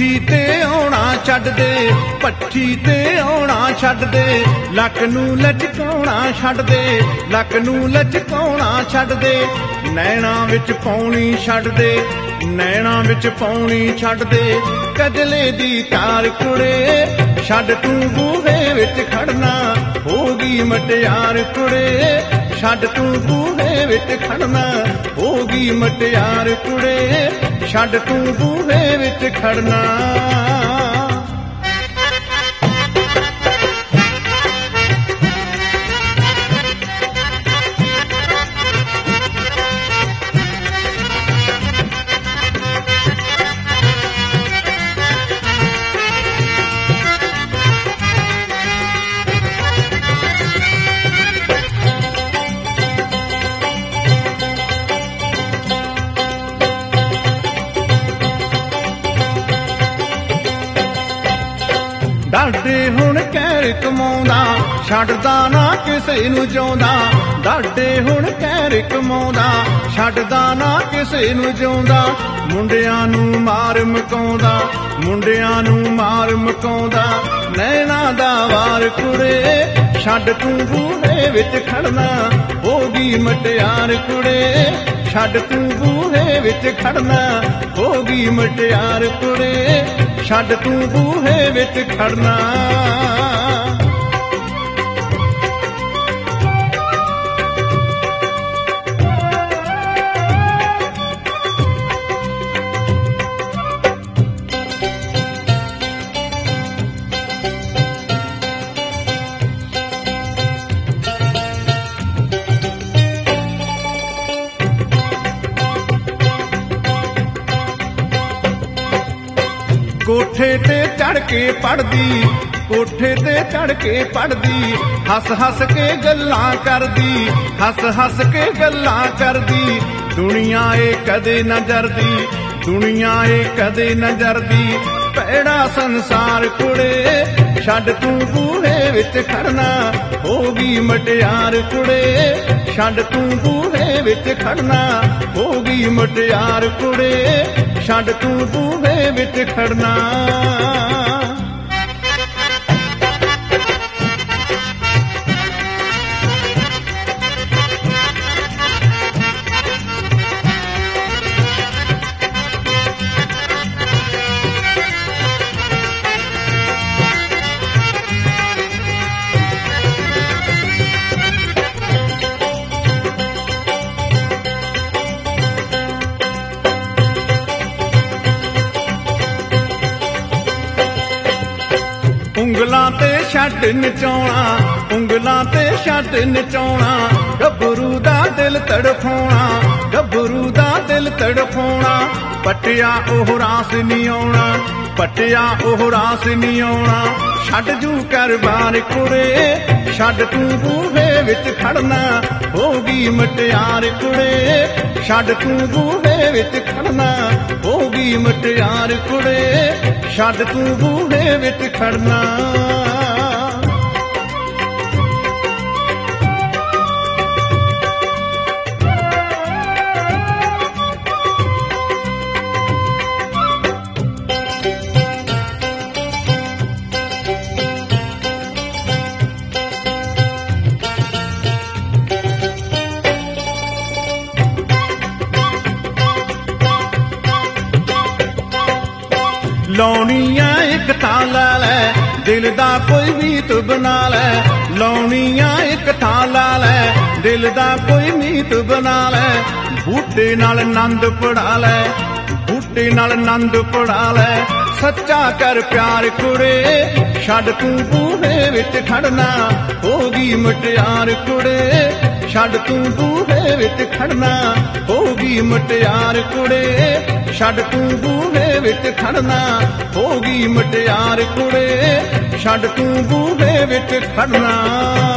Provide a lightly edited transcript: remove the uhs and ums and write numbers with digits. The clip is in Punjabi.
ਪੱਠੀ ਤੇ ਆਉਣਾ ਛੱਡ ਦੇ, ਪੱਠੀ ਤੇ ਆਉਣਾ ਛੱਡ ਦੇ, ਲੱਕ ਨੂੰ ਲਟਕਾਉਣਾ ਛੱਡ ਦੇ, ਲੱਕ ਨੂੰ ਲਟਕਾਉਣਾ ਛੱਡ ਦੇ, ਨੈਣਾ ਵਿੱਚ ਪਾਉਣੀ ਛੱਡ ਦੇ, ਨੈਣਾ ਵਿੱਚ ਪਾਉਣੀ ਛੱਡ ਦੇ, ਕਜਲੇ ਦੀ ਤਾਰ ਕੁੜੇ, ਛੱਡ ਤੂੰ ਬੂਹੇ ਵਿੱਚ ਖੜਨਾ, ਹੋ ਗਈ ਮਟਿਆਰ ਕੁੜੇ, ਛੱਡ ਤੂੰ ਬੂਹੇ ਵਿੱਚ ਖੜਨਾ, ਹੋ ਗਈ ਮਟਿਆਰ ਕੁੜੇ, ਛੱਡ ਤੂੰ ਬੂਹੇ ਵਿੱਚ ਖੜਨਾ। ਡਾਡੇ ਹੁਣ ਕਹਿਰ ਕਮਾਉਂਦਾ, ਛੱਡਦਾ ਨਾ ਕਿਸੇ ਨੂੰ ਜਿਉਂਦਾ, ਡਾਡੇ ਹੁਣ ਕਹਿਰ ਕਮਾਉਂਦਾ, ਛੱਡਦਾ ਨਾ ਕਿਸੇ ਨੂੰ ਜਿਉਂਦਾ, ਮੁੰਡਿਆਂ ਨੂੰ ਮਾਰ ਮਕਾਉਂਦਾ, ਮੁੰਡਿਆਂ ਨੂੰ ਮਾਰ ਮਕਾਉਂਦਾ, ਨੈਣਾ ਦਾ ਵਾਰ ਕੁੜੇ, ਛੱਡ ਤੂੰ ਬੂਹੇ ਵਿੱਚ ਖੜਨਾ, ਹੋ ਗਈ ਮਟਿਆਰ ਕੁੜੇ, ਛੱਡ ਤੂੰ ਬੂਹੇ ਵਿੱਚ ਖੜਨਾ, ਹੋ ਗਈ ਮਟਿਆਰ ਕੁੜੇ, ਛੱਡ ਤੂੰ ਬੂਹੇ ਵਿੱਚ ਖੜਨਾ। ਕੋਠੇ ਤੇ ਚੜ ਕੇ ਪੜਦੀ, ਕੋਠੇ ਤੇ ਚੜ ਕੇ ਪੜਦੀ, ਹੱਸ ਹੱਸ ਕੇ ਗੱਲਾਂ ਕਰਦੀ, ਹੱਸ ਹੱਸ ਕੇ ਗੱਲਾਂ ਕਰਦੀ, ਦੁਨੀਆ ਏ ਕਦੇ ਨਾ ਜਰਦੀ, ਦੁਨੀਆ ਏ ਕਦੇ ਨਾ ਜਰਦੀ, ਭੈੜਾ ਸੰਸਾਰ ਕੁੜੇ, ਛੱਡ ਤੂੰ ਬੂਹੇ ਵਿੱਚ ਖੜਨਾ, ਹੋ ਗਈ ਮਟਿਆਰ ਕੁੜੇ, ਛੱਡ ਤੂੰ ਬੂਹੇ ਵਿੱਚ ਖੜਨਾ, ਹੋ ਗਈ ਮਟਿਆਰ ਕੁੜੇ, ਛੱਡ ਤੂੰ ਬੂਹੇ ਵਿੱਚ ਖੜਨਾ। ਉਂਗਲਾਂ ਤੇ ਛੱਡ ਨਚਾਉਣਾ, ਉਂਗਲਾਂ ਤੇ ਛੱਡ ਨਚਾਉਣਾ, ਗੱਭਰੂ ਦਾ ਦਿਲ ਤੜਫਾਉਣਾ, ਗੱਭਰੂ ਦਾ ਦਿਲ ਤੜਫਾਉਣਾ, ਪਟਿਆ ਉਹ ਰਾਸ ਨਹੀਂ ਆਉਣਾ, ਪਟਿਆ ਉਹ ਰਾਸ ਨਹੀਂ ਆਉਣਾ, ਛੱਡ ਜੂ ਕਰਬਾਰ ਕੁੜੇ, ਛੱਡ ਤੂੰ ਬੂਹੇ ਵਿੱਚ ਖੜਨਾ, ਹੋ ਗਈ ਮਟਿਆਰ ਕੁੜੇ, ਛੱਡ ਤੂੰ ਬੂਹੇ ਵਿੱਚ ਖੜਨਾ, ਹੋ ਗਈ ਮਟਿਆਰ ਕੁੜੇ, ਛੱਡ ਤੂੰ ਬੂਹੇ ਵਿੱਚ ਖੜਨਾ। ਲਾਉਣੀਆਂ ਇੱਕ ਥਾਂ ਲਾ ਲੈ, ਦਿਲ ਦਾ ਕੋਈ ਮੀਤ ਬਣਾ ਲੈ, ਲਾਉਣੀਆਂ ਇੱਕ ਥਾਂ ਲਾ ਲੈ, ਦਿਲ ਦਾ ਕੋਈ ਮੀਤ ਬਣਾ ਲੈ, ਬੂਟੇ ਨਾਲ ਆਨੰਦ ਪੜਾ ਲੈ, ਬੂਟੇ ਨਾਲ ਆਨੰਦ ਪੜਾ ਲੈ, ਸੱਚਾ ਕਰ ਪਿਆਰ ਕੁੜੇ, ਛੱਡ ਤੂੰ ਬੂਹੇ ਵਿੱਚ ਖੜਨਾ, ਹੋ ਗਈ ਮਟਿਆਰ ਕੁੜੇ, ਛੱਡ ਤੂੰ ਬੂਹੇ ਵਿੱਚ ਖੜਨਾ, ਹੋ ਗਈ ਮਟਿਆਰ ਕੁੜੇ, ਛੱਡ ਤੂੰ ਬੂਹੇ ਵਿੱਚ ਖੜਨਾ, ਹੋ ਗਈ ਮਟਿਆਰ ਕੁੜੇ, ਛੱਡ ਤੂੰ ਬੂਹੇ ਵਿੱਚ ਖੜਨਾ।